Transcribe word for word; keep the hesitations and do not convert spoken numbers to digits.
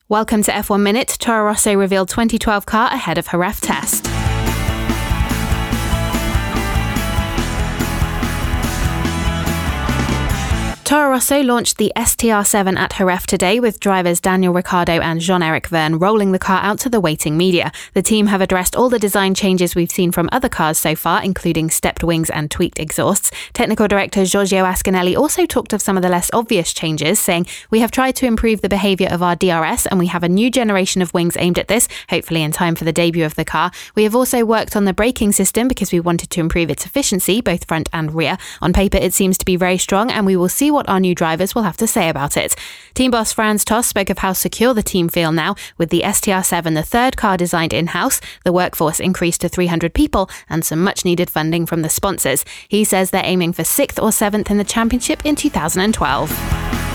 Welcome to F one Minute. Toro Rosso revealed twenty twelve car ahead of Jerez test. Toro Rosso launched the S T R seven at Jerez today, with drivers Daniel Ricciardo and Jean-Eric Vergne rolling the car out to the waiting media. The team have addressed all the design changes we've seen from other cars so far, including stepped wings and tweaked exhausts. Technical director Giorgio Ascanelli also talked of some of the less obvious changes, saying, "We have tried to improve the behaviour of our D R S, and we have a new generation of wings aimed at this, hopefully in time for the debut of the car. We have also worked on the braking system because we wanted to improve its efficiency, both front and rear. On paper, it seems to be very strong, and we will see what our new drivers will have to say about it." Team boss Franz Tost spoke of how secure the team feel now, with the S T R seven the third car designed in-house, the workforce increased to three hundred people, and some much-needed funding from the sponsors. He says they're aiming for sixth or seventh in the championship in two thousand twelve.